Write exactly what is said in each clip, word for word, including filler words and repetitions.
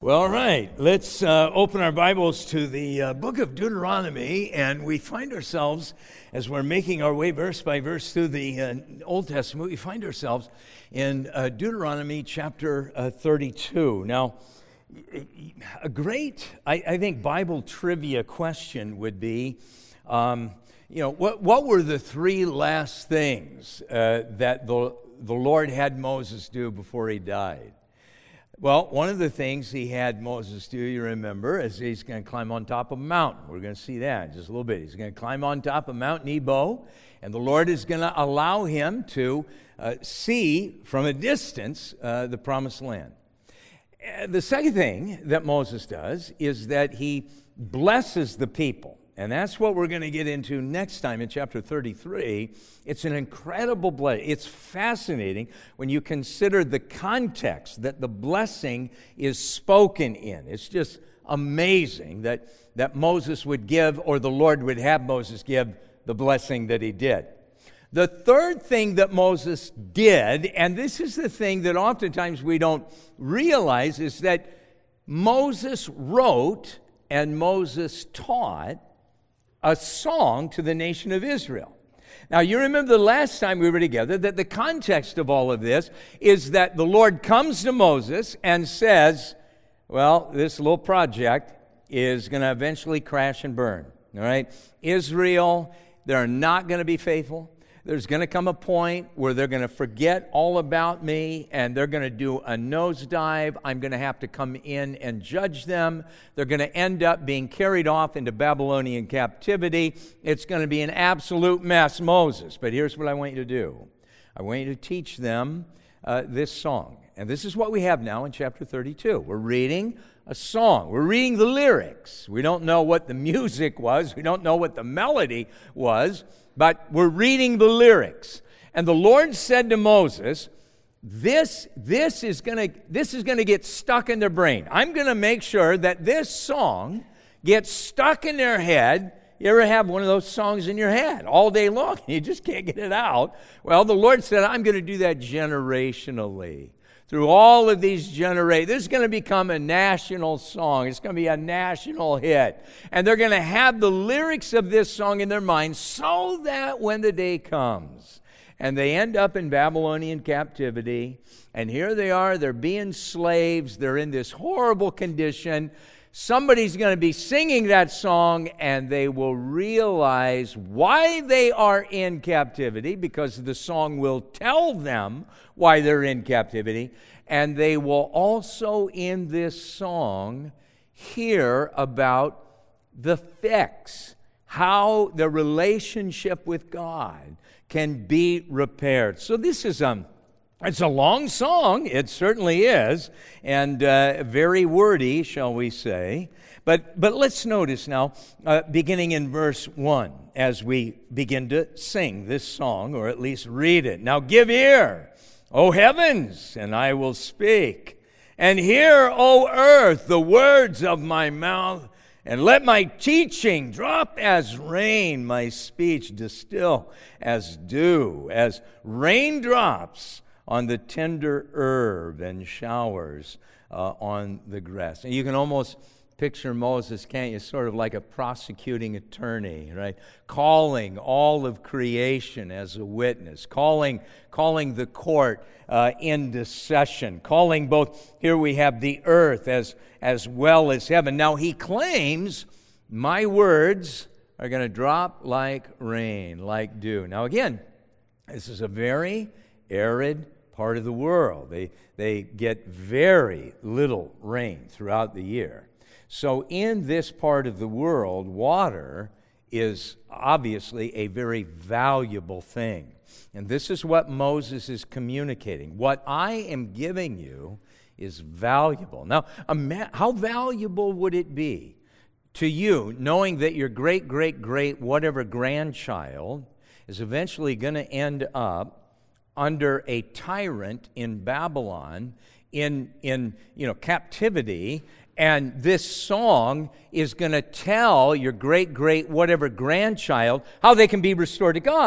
Well, all right, let's uh, open our Bibles to the uh, book of Deuteronomy, and we find ourselves, as we're making our way verse by verse through the uh, Old Testament, we find ourselves in uh, Deuteronomy chapter uh, thirty-two. Now, a great, I, I think, Bible trivia question would be, um, you know, what, what were the three last things uh, that the, the Lord had Moses do before he died? Well, one of the things he had Moses do, you remember, is he's going to climb on top of a mountain. We're going to see that in just a little bit. He's going to climb on top of Mount Nebo, and the Lord is going to allow him to uh, see from a distance uh, the promised land. Uh, the second thing that Moses does is that he blesses the people. And that's what we're going to get into next time in chapter thirty-three. It's an incredible blessing. It's fascinating when you consider the context that the blessing is spoken in. It's just amazing that, that Moses would give, or the Lord would have Moses give, the blessing that he did. The third thing that Moses did, and this is the thing that oftentimes we don't realize, is that Moses wrote and Moses taught a song to the nation of Israel. Now, you remember the last time we were together that the context of all of this is that the Lord comes to Moses and says, well, this little project is going to eventually crash and burn. All right? Israel, they're not going to be faithful. There's going to come a point where they're going to forget all about me, and they're going to do a nosedive. I'm going to have to come in and judge them. They're going to end up being carried off into Babylonian captivity. It's going to be an absolute mess, Moses. But here's what I want you to do. I want you to teach them uh, this song. And this is what we have now in chapter thirty-two. We're reading a song. We're reading the lyrics. We don't know what the music was. We don't know what the melody was. But we're reading the lyrics. And the Lord said to Moses, this, this is going to this is going to get stuck in their brain. I'm going to make sure that this song gets stuck in their head. You ever have one of those songs in your head all day long? You just can't get it out. Well, the Lord said, I'm going to do that generationally. Through all of these generations, this is going to become a national song. It's going to be a national hit. And they're going to have the lyrics of this song in their mind so that when the day comes and they end up in Babylonian captivity, and here they are, they're being slaves, they're in this horrible condition, somebody's going to be singing that song, and they will realize why they are in captivity, because the song will tell them why they're in captivity. And they will also, in this song, hear about the fix, how the relationship with God can be repaired. So this is um, it's a long song, it certainly is, and uh, very wordy, shall we say. But but let's notice now, uh, beginning in verse one, as we begin to sing this song, or at least read it. Now give ear, O heavens, and I will speak, and hear, O earth, the words of my mouth, and let my teaching drop as rain, my speech distill as dew, as raindrops on the tender herb and showers uh, on the grass. And you can almost picture Moses, can't you, sort of like a prosecuting attorney, right? Calling all of creation as a witness, calling, calling the court uh, into session, calling both, here we have the earth as, as well as heaven. Now he claims, my words are going to drop like rain, like dew. Now again, this is a very arid part of the world. They, they get very little rain throughout the year. So in this part of the world, water is obviously a very valuable thing. And this is what Moses is communicating. What I am giving you is valuable. Now, how valuable would it be to you knowing that your great, great, great, whatever grandchild is eventually going to end up under a tyrant in Babylon, in, in you know, captivity, and this song is going to tell your great, great, whatever grandchild how they can be restored to God.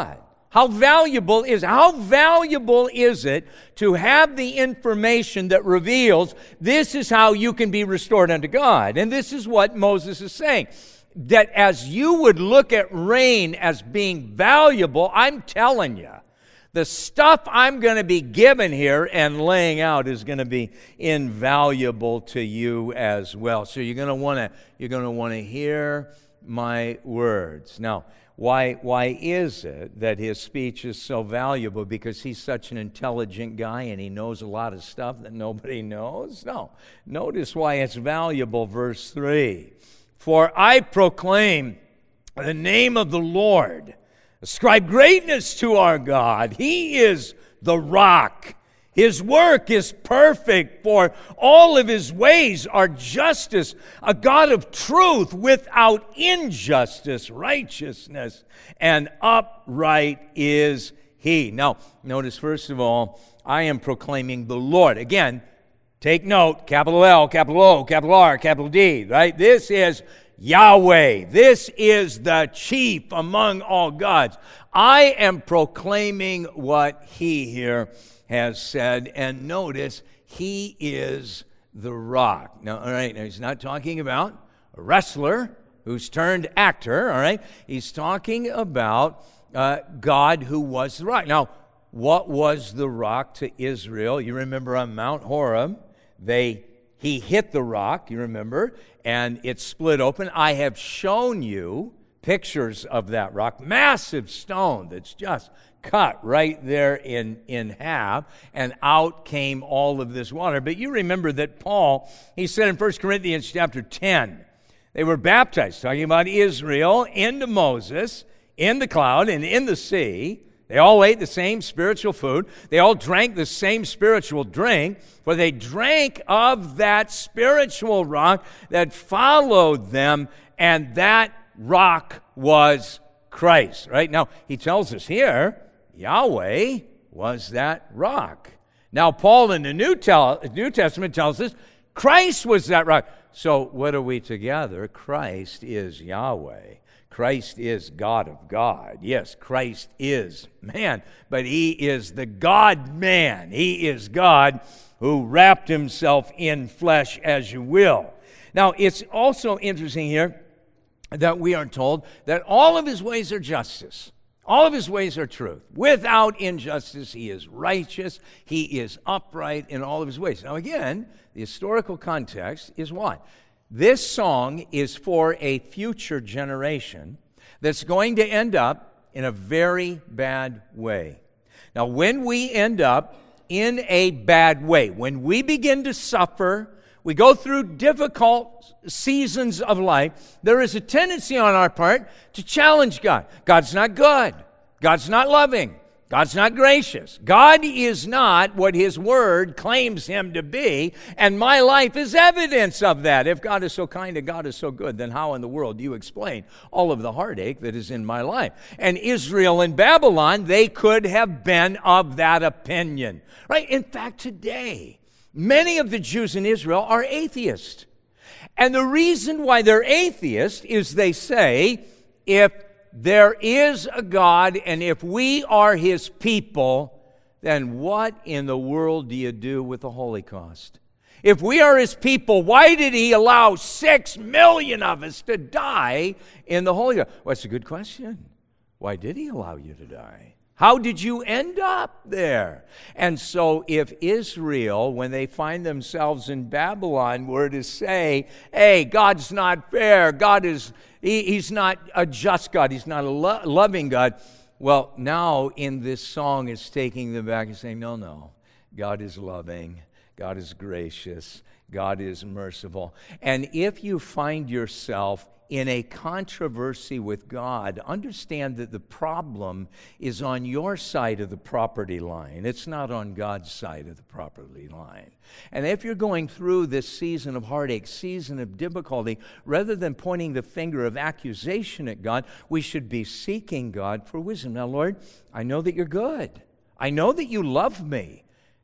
How valuable is how valuable is it to have the information that reveals this is how you can be restored unto God? And this is what Moses is saying. That as you would look at rain as being valuable, I'm telling you, the stuff I'm going to be given here and laying out is going to be invaluable to you as well. So you're going to want to you're going to want to hear my words. Now, Why, why is it that his speech is so valuable? Because he's such an intelligent guy and he knows a lot of stuff that nobody knows? No. Notice why it's valuable, verse three. For I proclaim the name of the Lord. Ascribe greatness to our God. He is the rock. His work is perfect, for all of his ways are justice, a God of truth without injustice, righteousness, and upright is he. Now, notice first of all, I am proclaiming the Lord. Again, take note, capital L, capital O, capital R, capital D, right? This is Yahweh. This is the chief among all gods. I am proclaiming what he here has said, and notice, he is the rock. Now, all right, now he's not talking about a wrestler who's turned actor, all right? He's talking about uh, God who was the rock. Now, what was the rock to Israel? You remember on Mount Horeb, they he hit the rock, you remember, and it split open. I have shown you pictures of that rock, massive stone that's just cut right there in, in half, and out came all of this water. But you remember that Paul, he said in First Corinthians chapter ten, they were baptized, talking about Israel, into Moses, in the cloud and in the sea. They all ate the same spiritual food. They all drank the same spiritual drink, for they drank of that spiritual rock that followed them, and that rock was Christ. Right? Now, he tells us here, Yahweh was that rock. Now, Paul in the New, Tel- New Testament tells us Christ was that rock. So, what are we together? Christ is Yahweh. Christ is God of God. Yes, Christ is man, but he is the God-man. He is God who wrapped himself in flesh, as you will. Now, it's also interesting here that we are told that all of his ways are justice. All of his ways are truth. Without injustice, he is righteous. He is upright in all of his ways. Now, again, the historical context is what? This song is for a future generation that's going to end up in a very bad way. Now, when we end up in a bad way, when we begin to suffer, we go through difficult seasons of life, there is a tendency on our part to challenge God. God's not good. God's not loving. God's not gracious. God is not what his word claims him to be, and my life is evidence of that. If God is so kind and God is so good, then how in the world do you explain all of the heartache that is in my life? And Israel and Babylon, they could have been of that opinion. Right? In fact, today, many of the Jews in Israel are atheists. And the reason why they're atheists is they say, if there is a God, and if we are his people, then what in the world do you do with the Holocaust? If we are his people, why did he allow six million of us to die in the Holocaust? Well, that's a good question. Why did he allow you to die? How did you end up there? And so if Israel, when they find themselves in Babylon, were to say, hey, God's not fair, God is, he, he's not a just God, he's not a lo- loving God, well, now in this song it's taking them back and saying, no, no, God is loving, God is gracious, God is merciful. And if you find yourself in a controversy with God, understand that the problem is on your side of the property line. It's not on God's side of the property line. And if you're going through this season of heartache, season of difficulty, rather than pointing the finger of accusation at God, we should be seeking God for wisdom. Now, Lord, I know that you're good. I know that you love me.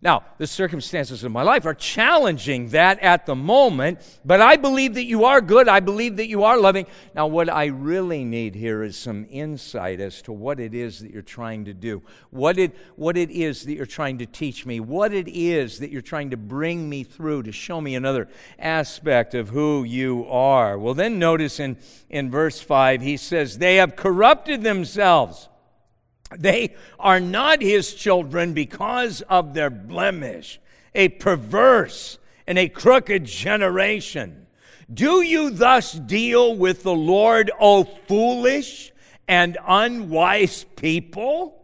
Now, the circumstances of my life are challenging that at the moment, but I believe that you are good. I believe that you are loving. Now, what I really need here is some insight as to what it is that you're trying to do, what it, what it is that you're trying to teach me, what it is that you're trying to bring me through to show me another aspect of who you are. Well, then notice in, in verse five, he says, they have corrupted themselves. They are not his children because of their blemish, a perverse and a crooked generation. Do you thus deal with the Lord, O foolish and unwise people?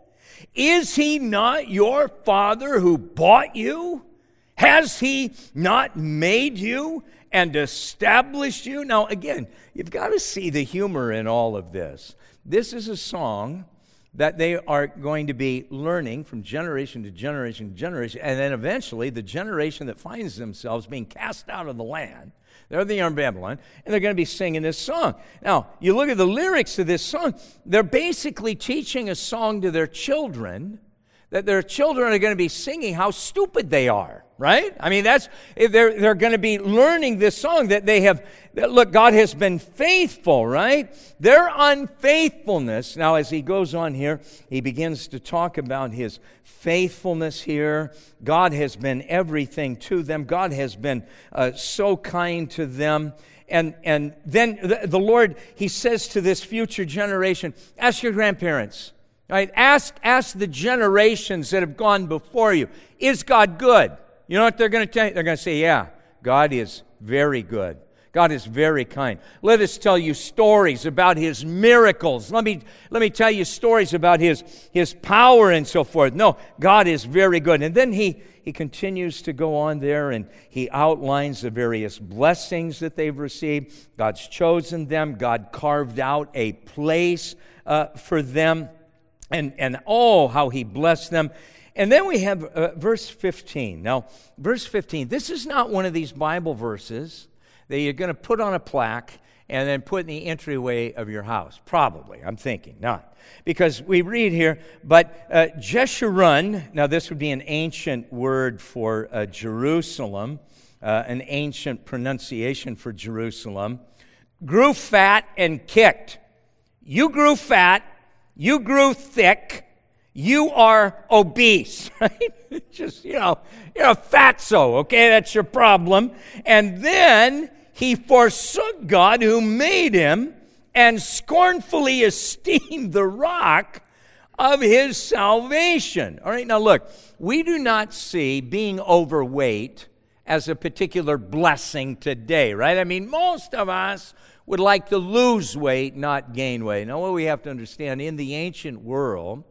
Is he not your father who bought you? Has he not made you and established you? Now, again, you've got to see the humor in all of this. This is a song that they are going to be learning from generation to generation to generation, and then eventually the generation that finds themselves being cast out of the land, they're the arm of Babylon, and they're going to be singing this song. Now, you look at the lyrics of this song, they're basically teaching a song to their children, that their children are going to be singing how stupid they are, right? I mean, that's, they're, they're going to be learning this song that they have, that, look, God has been faithful, right? Their unfaithfulness, now as he goes on here, he begins to talk about his faithfulness here. God has been everything to them. God has been uh, so kind to them. And, and then the, the Lord, he says to this future generation, ask your grandparents. Right? Ask, ask the generations that have gone before you, is God good? You know what they're going to tell you? They're going to say, yeah, God is very good. God is very kind. Let us tell you stories about his miracles. Let me, let me tell you stories about his, his power and so forth. No, God is very good. And then he, he continues to go on there and he outlines the various blessings that they've received. God's chosen them. God carved out a place uh, for them. And, and oh, how he blessed them. And then we have uh, verse fifteen. Now, verse fifteen, this is not one of these Bible verses that you're going to put on a plaque and then put in the entryway of your house. Probably, I'm thinking, not. Because we read here, but uh, Jeshurun, now this would be an ancient word for uh, Jerusalem, uh, an ancient pronunciation for Jerusalem, grew fat and kicked. You grew fat. You grew thick, you are obese, right? Just, you know, you're a fatso, okay? That's your problem. And then he forsook God who made him and scornfully esteemed the rock of his salvation. All right, now look, we do not see being overweight as a particular blessing today, right? I mean, most of us would like to lose weight, not gain weight. Now, what we have to understand, in the ancient world,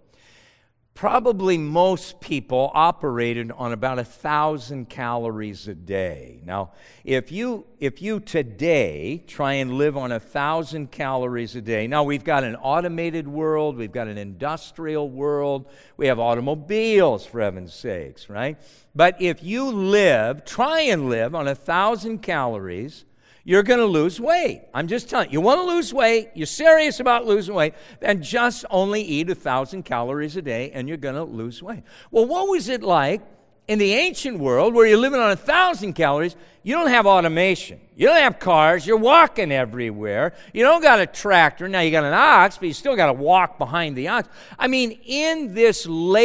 probably most people operated on about a thousand calories a day. Now, if you if you today try and live on a thousand calories a day, now we've got an automated world, we've got an industrial world, we have automobiles, for heaven's sakes, right? But if you live, try and live on a thousand calories, you're going to lose weight. I'm just telling you. You want to lose weight, you're serious about losing weight, then just only eat a thousand calories a day and you're going to lose weight. Well, what was it like in the ancient world where you're living on a thousand calories? You don't have automation. You don't have cars. You're walking everywhere. You don't got a tractor. Now, you got an ox, but you still got to walk behind the ox. I mean, in this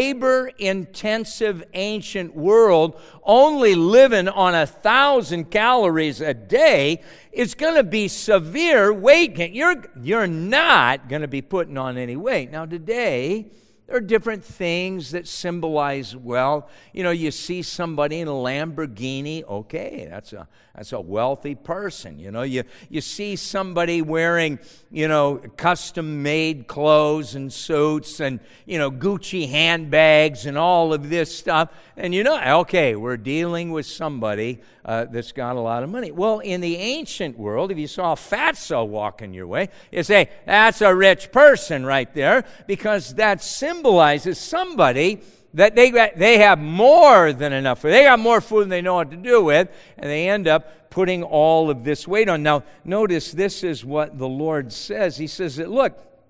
labor-intensive ancient world, only living on a thousand calories a day is going to be severe weight gain. You're, you're not going to be putting on any weight. Now, today, there are different things that symbolize wealth. You know, you see somebody in a Lamborghini, okay, that's a that's a wealthy person. You know, you, you see somebody wearing, you know, custom-made clothes and suits and, you know, Gucci handbags and all of this stuff. And you know, okay, we're dealing with somebody uh, that's got a lot of money. Well, in the ancient world, if you saw a fatso walking your way, you say, that's a rich person right there, because that symbolizes somebody that they they have more than enough food. They got more food than they know what to do with, and they end up putting all of this weight on. Now, notice this is what the Lord says. He says that, look,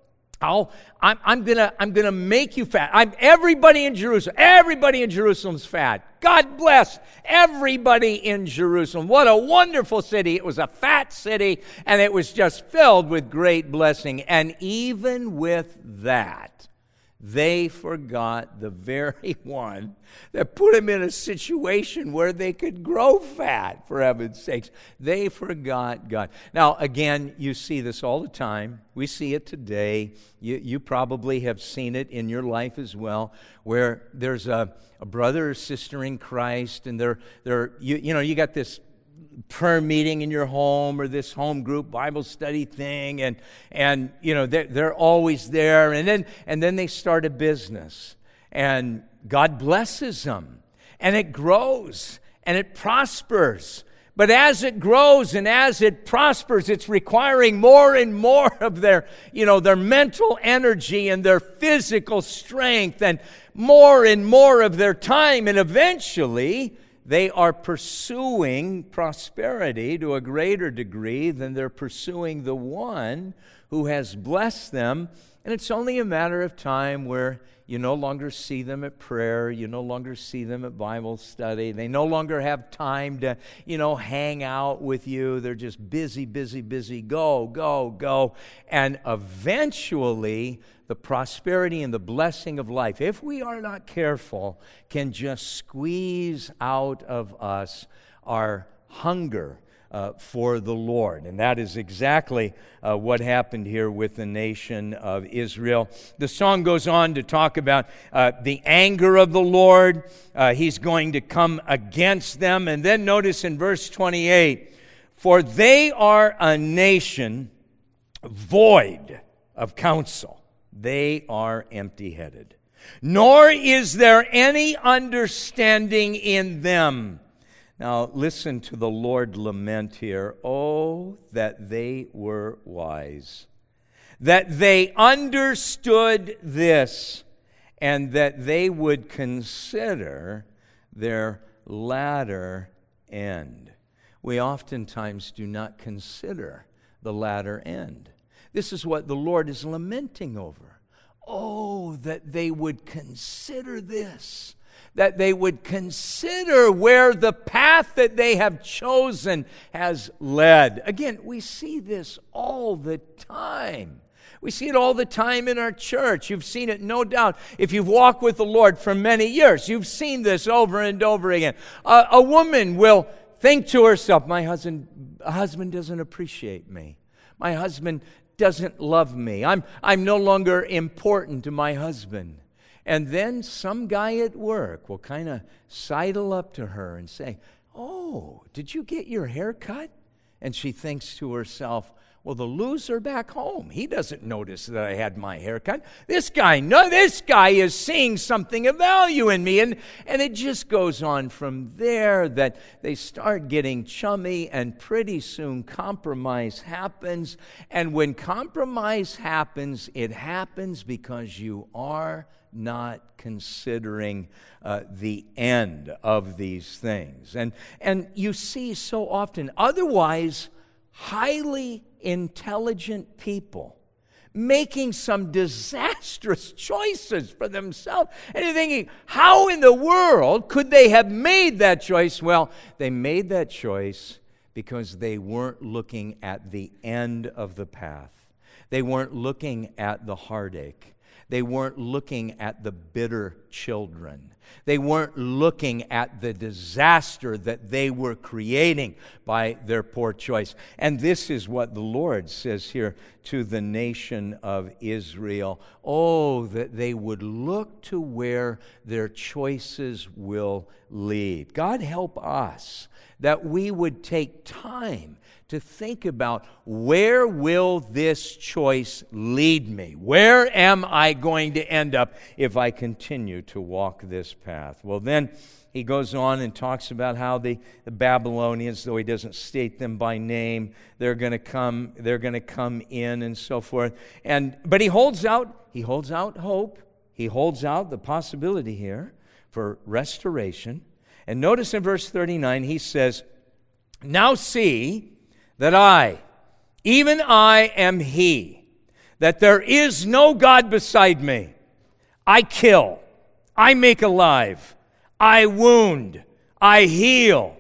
How I'm, I'm gonna I'm gonna make you fat. I'm everybody in Jerusalem. Everybody in Jerusalem's fat. God bless everybody in Jerusalem. What a wonderful city. It was a fat city, and it was just filled with great blessing. And even with that, they forgot the very one that put them in a situation where they could grow fat, for heaven's sakes. They forgot God. Now, again, you see this all the time. We see it today. You, you probably have seen it in your life as well, where there's a, a brother or sister in Christ, and they're, they're you, you know, you got this prayer meeting in your home or this home group Bible study thing, and and you know they're, they're always there, and then and then they start a business, and God blesses them, and it grows and it prospers. But as it grows and as it prospers, it's requiring more and more of their, you know, their mental energy and their physical strength, and more and more of their time, and eventually they are pursuing prosperity to a greater degree than they're pursuing the one who has blessed them. And it's only a matter of time where you no longer see them at prayer, you no longer see them at Bible study, they no longer have time to, you know, hang out with you. They're just busy, busy, busy, go, go, go. And eventually, the prosperity and the blessing of life, if we are not careful, can just squeeze out of us our hunger uh, for the Lord. And that is exactly uh, what happened here with the nation of Israel. The song goes on to talk about uh, the anger of the Lord. Uh, he's going to come against them. And then notice in verse twenty-eight, for they are a nation void of counsel. They are empty-headed. Nor is there any understanding in them. Now, listen to the Lord lament here. Oh, that they were wise, that they understood this, and that they would consider their latter end. We oftentimes do not consider the latter end. This is what the Lord is lamenting over. Oh, that they would consider this, that they would consider where the path that they have chosen has led. Again, we see this all the time. We see it all the time in our church. You've seen it, no doubt. If you've walked with the Lord for many years, you've seen this over and over again. Uh, a woman will think to herself, my husband, husband doesn't appreciate me. My husband doesn't love me. I'm, I'm no longer important to my husband. And then some guy at work will kind of sidle up to her and say, oh, did you get your hair cut? And she thinks to herself, well, the loser back home, he doesn't notice that I had my hair cut. This guy, no, this guy is seeing something of value in me. And, and it just goes on from there that they start getting chummy, and pretty soon compromise happens. And when compromise happens, it happens because you are not considering uh, the end of these things. And, and you see so often, otherwise highly intelligent people making some disastrous choices for themselves. And you're thinking, how in the world could they have made that choice? Well, they made that choice because they weren't looking at the end of the path. They weren't looking at the heartache. They weren't looking at the bitter children. They weren't looking at the disaster that they were creating by their poor choice. And this is what the Lord says here to the nation of Israel. Oh, that they would look to where their choices will lead. God help us that we would take time to think about, where will this choice lead me? Where am I going to end up if I continue to walk this path? Well, then he goes on and talks about how the, the Babylonians, though he doesn't state them by name, they're going to come, they're going to come in and so forth. And but he holds out, he holds out hope. He holds out the possibility here for restoration. And notice in verse thirty-nine, he says, now see that I, even I am he, that there is no God beside me. I kill, I make alive, I wound, I heal,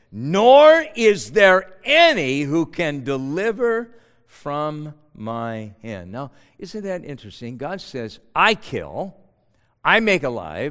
nor is there any who can deliver from my hand. Now, isn't that interesting? God says, I kill, I make alive,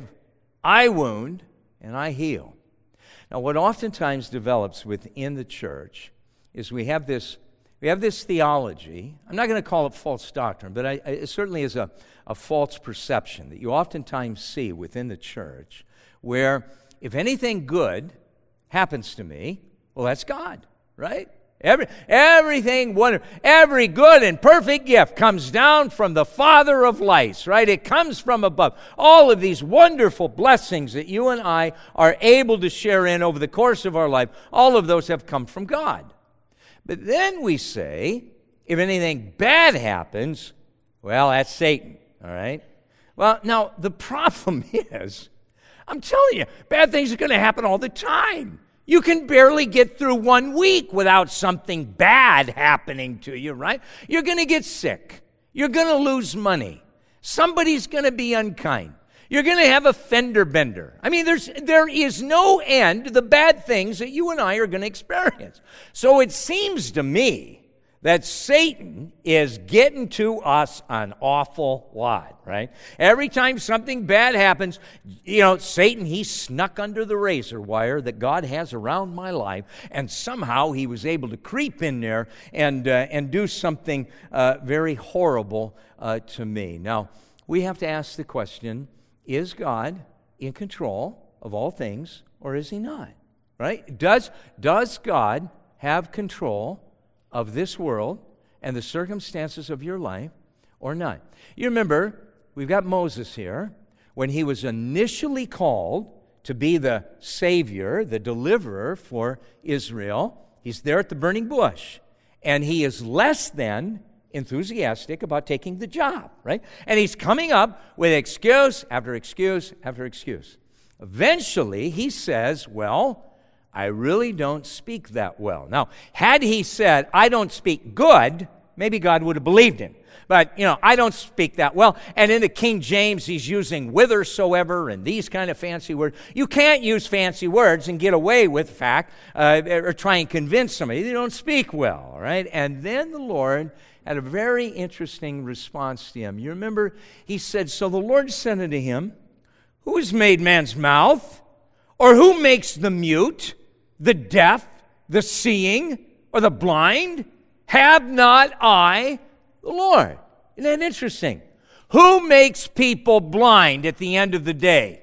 I wound, and I heal. Now, what oftentimes develops within the church is we have this we have this theology. I'm not going to call it false doctrine, but I, I, it certainly is a, a false perception that you oftentimes see within the church where if anything good happens to me, well, that's God, right? Every, everything wonderful, every good and perfect gift comes down from the Father of lights, right? It comes from above. All of these wonderful blessings that you and I are able to share in over the course of our life, all of those have come from God. But then we say, if anything bad happens, well, that's Satan, all right? Well, now, the problem is, I'm telling you, bad things are going to happen all the time. You can barely get through one week without something bad happening to you, right? You're going to get sick. You're going to lose money. Somebody's going to be unkind. You're going to have a fender bender. I mean, there's there is no end to the bad things that you and I are going to experience. So it seems to me that Satan is getting to us an awful lot, right? Every time something bad happens, you know, Satan, he snuck under the razor wire that God has around my life, and somehow he was able to creep in there and, uh, and do something uh, very horrible uh, to me. Now, we have to ask the question, is God in control of all things, or is he not, right? Does, does God have control of this world and the circumstances of your life or not? You remember, we've got Moses here. When he was initially called to be the Savior, the deliverer for Israel, he's there at the burning bush. And he is less than enthusiastic about taking the job, right? And he's coming up with excuse after excuse after excuse. Eventually, he says, well, I really don't speak that well. Now, had he said, I don't speak good, maybe God would have believed him. But, you know, I don't speak that well. And in the King James, he's using whithersoever and these kind of fancy words. You can't use fancy words and get away with the fact uh, or try and convince somebody they don't speak well, all right? And then the Lord had a very interesting response to him. You remember, he said, so the Lord said unto him, who has made man's mouth? Or who makes the mute, the deaf, the seeing, or the blind? Have not I the Lord? Isn't that interesting? Who makes people blind at the end of the day?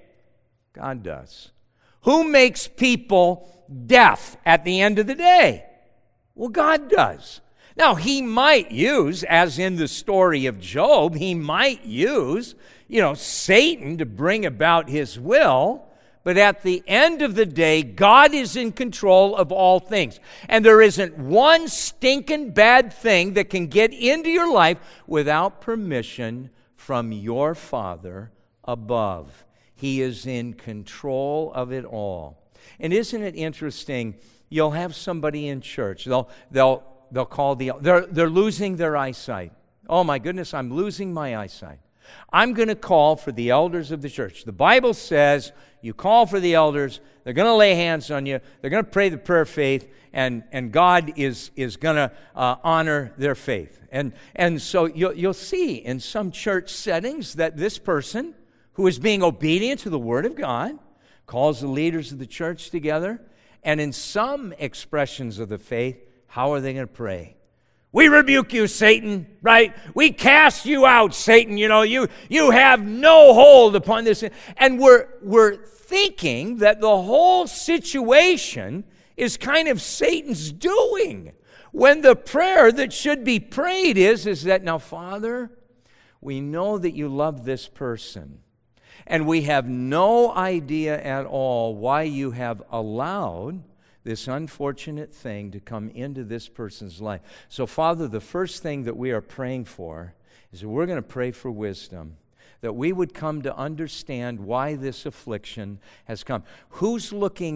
God does. Who makes people deaf at the end of the day? Well, God does. Now, he might use, as in the story of Job, he might use, you know, Satan to bring about his will, but at the end of the day, God is in control of all things. And there isn't one stinking bad thing that can get into your life without permission from your Father above. He is in control of it all. And isn't it interesting? You'll have somebody in church. They'll they'll they'll call the they're they're losing their eyesight. Oh my goodness, I'm losing my eyesight. I'm going to call for the elders of the church. The Bible says you call for the elders, they're going to lay hands on you, they're going to pray the prayer of faith, and, and God is, is going to uh, honor their faith. And, and so you'll, you'll see in some church settings that this person who is being obedient to the Word of God calls the leaders of the church together, and in some expressions of the faith, how are they going to pray? We rebuke you, Satan, right? We cast you out, Satan. You know, you you have no hold upon this. And we're we're thinking that the whole situation is kind of Satan's doing, when the prayer that should be prayed is, is that, now, Father, we know that you love this person, and we have no idea at all why you have allowed this unfortunate thing to come into this person's life. So, Father, the first thing that we are praying for is that we're going to pray for wisdom, that we would come to understand why this affliction has come. Who's looking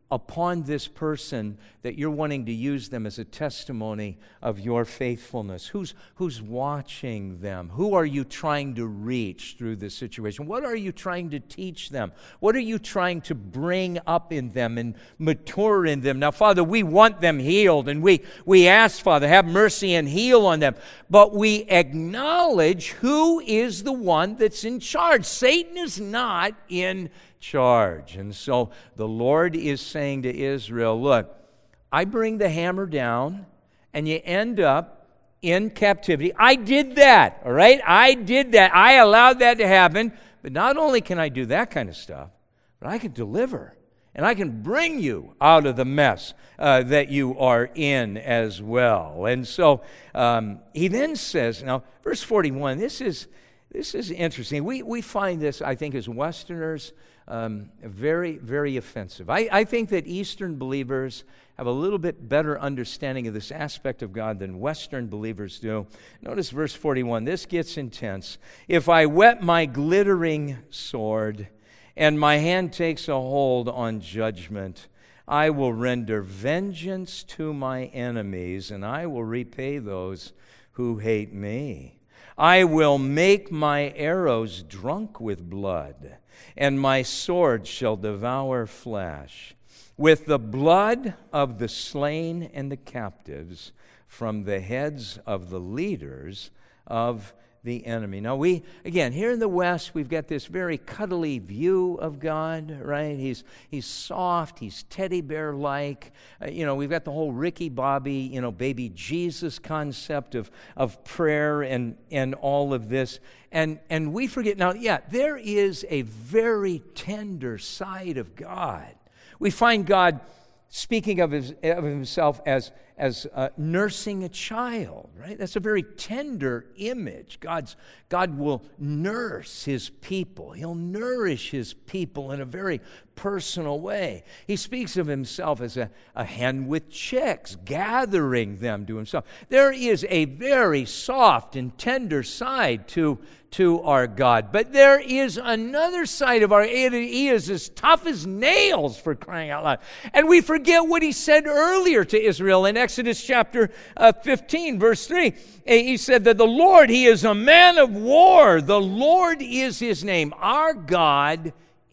upon this person that you're wanting to use them as a testimony of your faithfulness? Who's, who's watching them? Who are you trying to reach through this situation? What are you trying to teach them? What are you trying to bring up in them and mature in them? Now, Father, we want them healed, and we, we ask, Father, have mercy and heal on them. But we acknowledge who is the one that's in charge. Satan is not in charge. And so the Lord is saying to Israel, look, I bring the hammer down and you end up in captivity. I did that, all right? I did that. I allowed that to happen. But not only can I do that kind of stuff, but I can deliver. And I can bring you out of the mess uh, that you are in as well. And so um, he then says, now, verse forty-one, this is this is interesting. We, we find this, I think, as Westerners, Um, very, very offensive. I, I think that Eastern believers have a little bit better understanding of this aspect of God than Western believers do. Notice verse forty-one. This gets intense. If I whet my glittering sword and my hand takes a hold on judgment, I will render vengeance to my enemies and I will repay those who hate me. I will make my arrows drunk with blood, and my sword shall devour flesh, with the blood of the slain and the captives from the heads of the leaders of the enemy. Now we, again, here in the West, we've got this very cuddly view of God, right? He's he's soft, he's teddy bear-like. Uh, you know, we've got the whole Ricky Bobby, you know, baby Jesus concept of, of prayer and, and all of this. And, and we forget, now, yeah, there is a very tender side of God. We find God speaking of, his, of himself as, as uh, nursing a child, right? That's a very tender image. God's, God will nurse his people. He'll nourish his people in a very personal way. He speaks of himself as a, a hen with chicks, gathering them to himself. There is a very soft and tender side to to our God. But there is another side of our, he is as tough as nails, for crying out loud. And we forget what he said earlier to Israel in Exodus chapter uh, fifteen, verse three. He said that the Lord, he is a man of war. The Lord is his name. Our God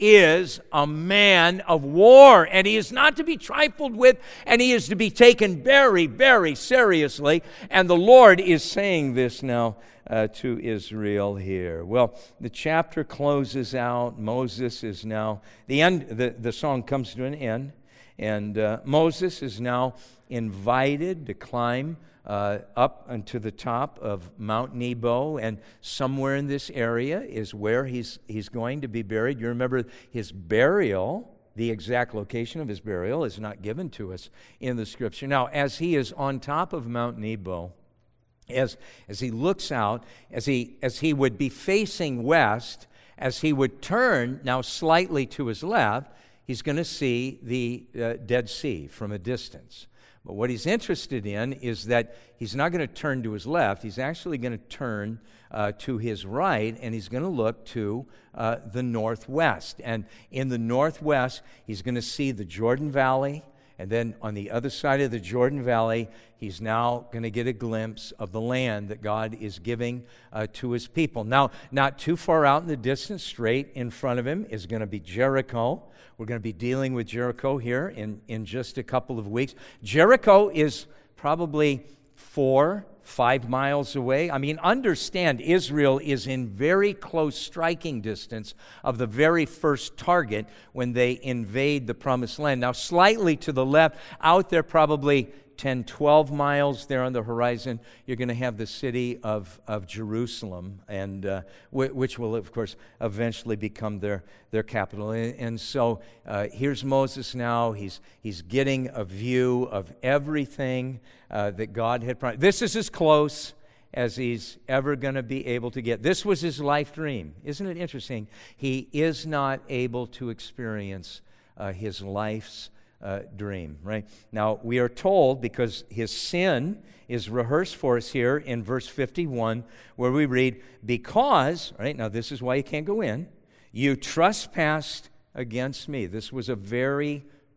is a man of war, and he is not to be trifled with, and he is to be taken very, very seriously. And the Lord is saying this now Uh, to Israel here. Well, the chapter closes out. Moses is now, the end, the, the song comes to an end, and uh, Moses is now invited to climb uh, up onto the top of Mount Nebo, and somewhere in this area is where he's, he's going to be buried. You remember his burial, the exact location of his burial is not given to us in the Scripture. Now, as he is on top of Mount Nebo, As, as he looks out, as he, as he would be facing west, as he would turn now slightly to his left, he's going to see the uh, Dead Sea from a distance. But what he's interested in is that he's not going to turn to his left. He's actually going to turn uh, to his right, and he's going to look to uh, the northwest. And in the northwest, he's going to see the Jordan Valley. And then on the other side of the Jordan Valley, he's now going to get a glimpse of the land that God is giving uh, to his people. Now, not too far out in the distance, straight in front of him, is going to be Jericho. We're going to be dealing with Jericho here in, in just a couple of weeks. Jericho is probably four, five miles away. I mean, understand, Israel is in very close striking distance of the very first target when they invade the Promised Land. Now, slightly to the left, out there probably ten, twelve miles there on the horizon, you're going to have the city of, of Jerusalem, and uh, w- which will, of course, eventually become their, their capital. And, and so uh, here's Moses now. He's, he's getting a view of everything uh, that God had promised. This is as close as he's ever going to be able to get. This was his life dream. Isn't it interesting? He is not able to experience uh, his life's Uh, dream, right? Now, we are told, because his sin is rehearsed for us here in verse fifty-one, where we read, because, right, now this is why you can't go in, you trespassed against me. This was a very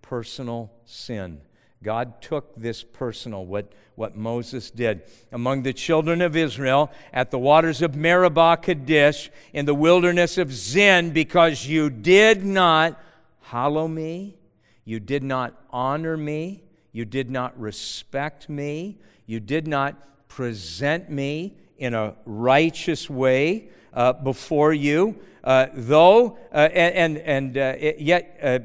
personal sin. God took this personal, what, what Moses did. Among the children of Israel, at the waters of Meribah Kadesh, in the wilderness of Zin, because you did not hallow me, you did not honor me, you did not respect me, you did not present me in a righteous way uh, before you, uh, though, uh, and, and uh, yet... Uh,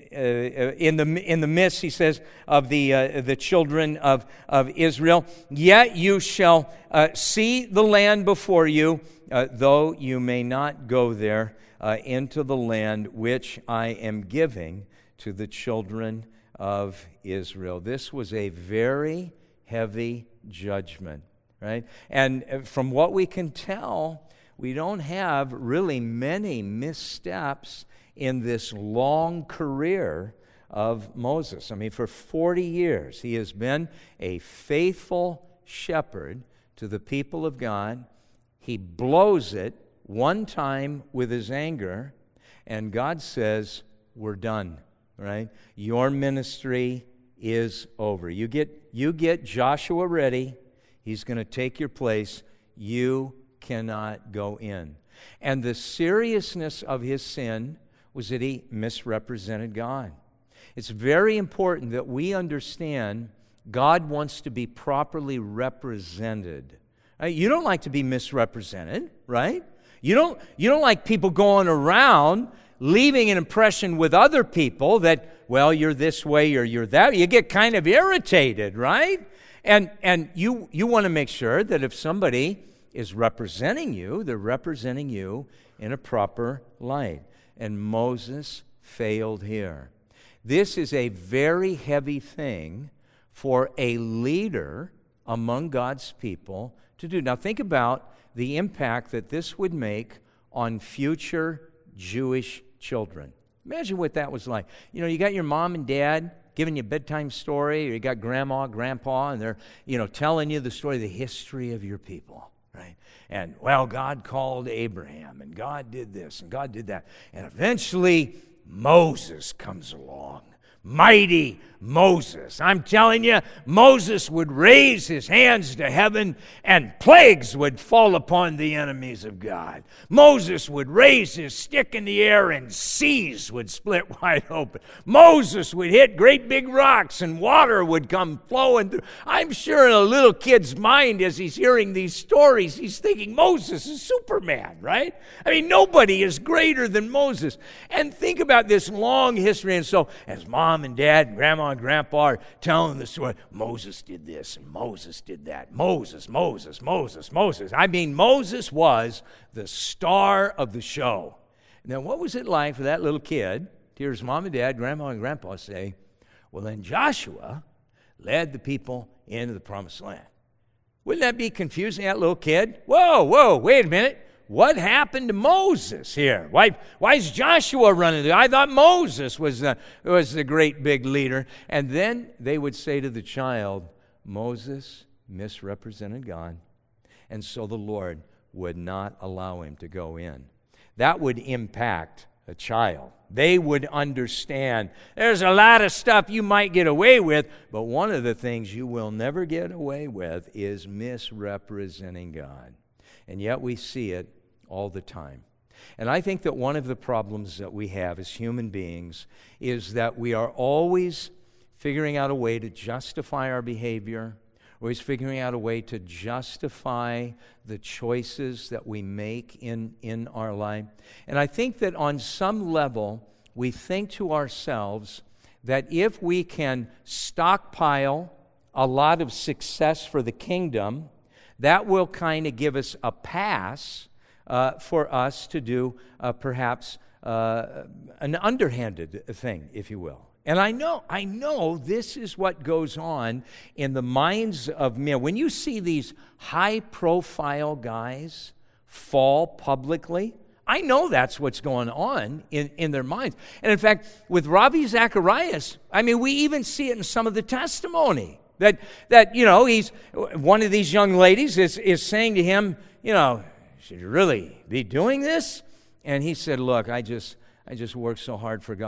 Uh, in the in the midst, he says, of the uh, the children of, of Israel, yet you shall uh, see the land before you, uh, though you may not go there uh, into the land which I am giving to the children of Israel. This was a very heavy judgment, right? And from what we can tell, we don't have really many missteps in this long career of Moses. I mean, for forty years, he has been a faithful shepherd to the people of God. He blows it one time with his anger, and God says, we're done, right? Your ministry is over. You get, you get Joshua ready. He's going to take your place. You cannot go in. And the seriousness of his sin was that he misrepresented God. It's very important that we understand God wants to be properly represented. Uh, you don't like to be misrepresented, right? You don't, you don't like people going around leaving an impression with other people that, well, you're this way or you're that. You get kind of irritated, right? And, and you, you want to make sure that if somebody is representing you, they're representing you in a proper light. And Moses failed here. This is a very heavy thing for a leader among God's people to do. Now think about the impact that this would make on future Jewish children. Imagine what that was like. You know, you got your mom and dad giving you a bedtime story, or you got grandma, grandpa, and they're, you know, telling you the story, the history of your people. Right? And, well, God called Abraham, and God did this, and God did that. And eventually, Moses comes along. Mighty Moses. I'm telling you, Moses would raise his hands to heaven and plagues would fall upon the enemies of God. Moses would raise his stick in the air and seas would split wide open. Moses would hit great big rocks and water would come flowing through. I'm sure in a little kid's mind as he's hearing these stories, he's thinking Moses is Superman, right? I mean, nobody is greater than Moses. And think about this long history. And so as mom and dad and grandma and grandpa are telling the story, Moses did this and Moses did that. Moses, Moses, Moses, Moses. I mean, Moses was the star of the show. Now, what was it like for that little kid to hear his mom and dad, grandma and grandpa say, well, then Joshua led the people into the promised land? Wouldn't that be confusing, that little kid? Whoa, whoa, wait a minute. What happened to Moses here? Why, why is Joshua running? I thought Moses was the, was the great big leader. And then they would say to the child, Moses misrepresented God, and so the Lord would not allow him to go in. That would impact a child. They would understand there's a lot of stuff you might get away with, but one of the things you will never get away with is misrepresenting God. And yet we see it all the time. And I think that one of the problems that we have as human beings is that we are always figuring out a way to justify our behavior. We're always figuring out a way to justify the choices that we make in, in our life. And I think that on some level, we think to ourselves that if we can stockpile a lot of success for the kingdom, that will kind of give us a pass uh, for us to do uh, perhaps uh, an underhanded thing, if you will. And I know, I know this is what goes on in the minds of men. When you see these high-profile guys fall publicly, I know that's what's going on in, in their minds. And in fact, with Ravi Zacharias, I mean, we even see it in some of the testimony. That, that you know, he's one of these young ladies is, is saying to him, you know, should you really be doing this? And he said, look, I just I just work so hard for God,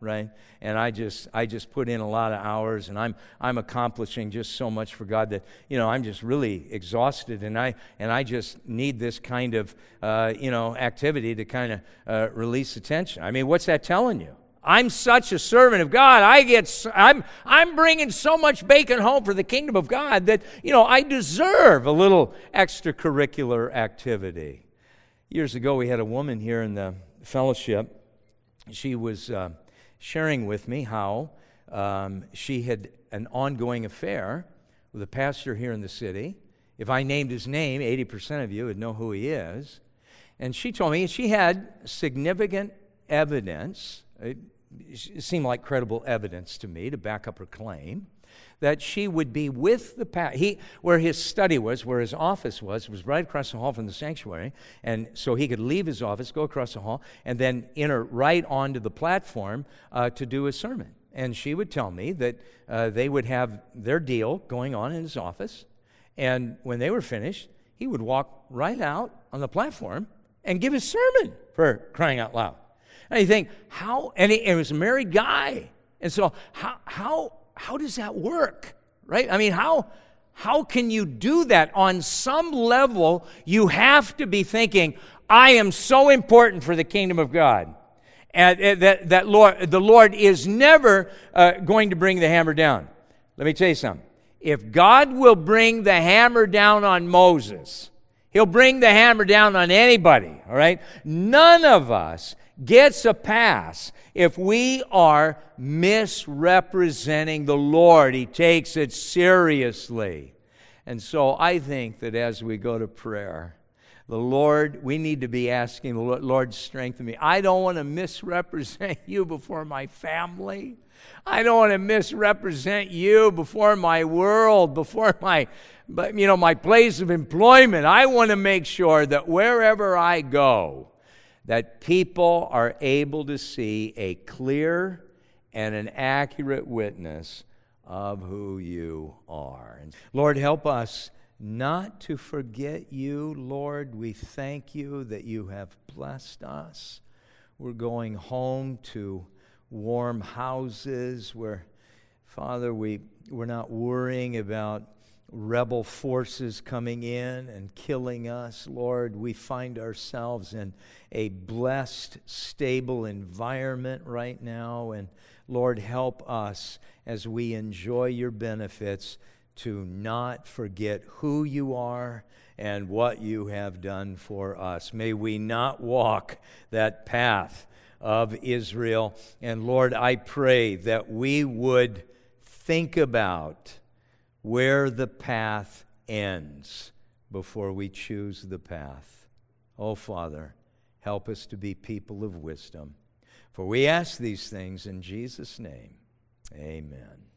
right? And I just I just put in a lot of hours, and I'm I'm accomplishing just so much for God that, you know, I'm just really exhausted, and I and I just need this kind of uh, you know activity to kind of uh, release the tension. I mean, what's that telling you? I'm such a servant of God. I get I'm I'm bringing so much bacon home for the kingdom of God that, you know, I deserve a little extracurricular activity. Years ago, we had a woman here in the fellowship. She was uh, sharing with me how um, she had an ongoing affair with a pastor here in the city. If I named his name, eighty percent of you would know who he is. And she told me she had significant evidence. It seemed like credible evidence to me to back up her claim that she would be with the pastor. He, where his study was, where his office was, was right across the hall from the sanctuary, and so he could leave his office, go across the hall, and then enter right onto the platform uh, to do his sermon. And she would tell me that uh, they would have their deal going on in his office, and when they were finished, he would walk right out on the platform and give his sermon, for crying out loud. And you think, how, and he, and he was a married guy, and so how, how, how does that work, right? I mean, how, how can you do that? On some level, you have to be thinking, I am so important for the kingdom of God. And, and that, that Lord, the Lord is never uh, going to bring the hammer down. Let me tell you something. If God will bring the hammer down on Moses, He'll bring the hammer down on anybody, all right? None of us gets a pass if we are misrepresenting the Lord. He takes it seriously. And so I think that as we go to prayer, the Lord, we need to be asking the Lord, Lord, strengthen me. I don't want to misrepresent you before my family. I don't want to misrepresent you before my world, before my, you know, my place of employment. I want to make sure that wherever I go, that people are able to see a clear and an accurate witness of who you are. And Lord, help us not to forget you. Lord, we thank you that you have blessed us. We're going home to warm houses where, Father, we, we're not worrying about rebel forces coming in and killing us. Lord, we find ourselves in a blessed, stable environment right now. And Lord, help us as we enjoy your benefits to not forget who you are and what you have done for us. May we not walk that path of Israel. And Lord, I pray that we would think about where the path ends before we choose the path. Oh, Father, help us to be people of wisdom. For we ask these things in Jesus' name. Amen.